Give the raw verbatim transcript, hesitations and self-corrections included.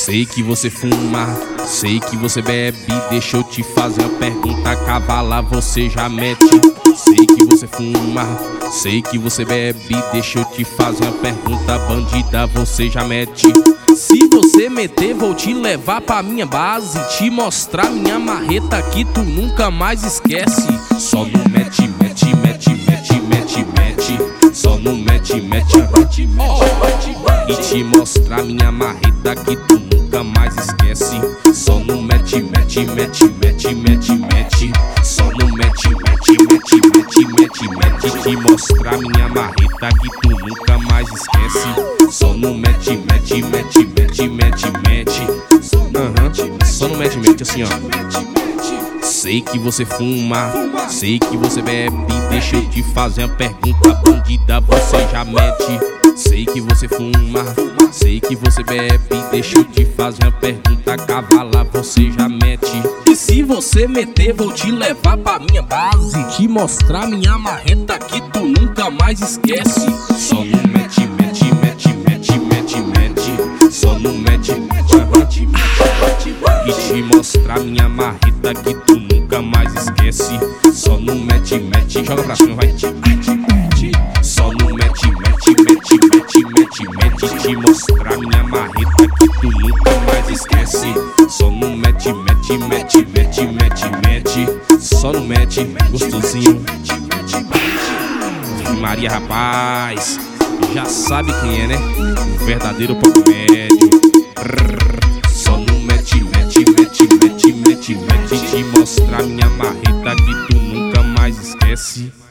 Sei que você fuma, sei que você bebe. Deixa eu te fazer uma pergunta, cavala você já mete. Sei que você fuma, sei que você bebe. Deixa eu te fazer uma pergunta, bandida você já mete. Se você meter, vou te levar pra minha base, te mostrar minha marreta que tu nunca mais esquece. Só no mete, mete, mete, mete, mete, mete. Só no mete, mete, mete, oh. E te mostrar minha marreta que tu nunca mais esquece. Só no mete, mete, mete, mete, mete, mete. Só no mete, mete, mete, mete, mete, mete. Te mostrar minha marreta que tu nunca mais esquece. Só no mete, mete, mete, mete, mete, mete. Uhum. Só no mete, mete assim, ó. Sei que você fuma, sei que você bebe. Deixa eu te fazer uma pergunta, bandida você já mete. Sei que você fuma, sei que você bebe. Deixa eu te fazer uma pergunta, cavala você já mete. E se você meter, vou te levar pra minha base, te mostrar minha marreta que tu nunca mais esquece. Só no mete, mete, mete, mete, mete, mete. Só no mete, mete, mete, mete. E te mostrar minha marreta que tu nunca mais esquece. Só no mete, mete, joga pra cima, vai. Só no mete, mete, mete, mete, mete, mete. Te mostrar minha marreta que tu nunca mais esquece. Só no mete, mete, mete, mete, mete, mete. Só no mete, gostosinho. Maria, rapaz, já sabe quem é, né? O verdadeiro papo médio. Só no mete, mete, mete, mete, mete, mete. Te mostrar minha marreta que tu nunca mais esquece.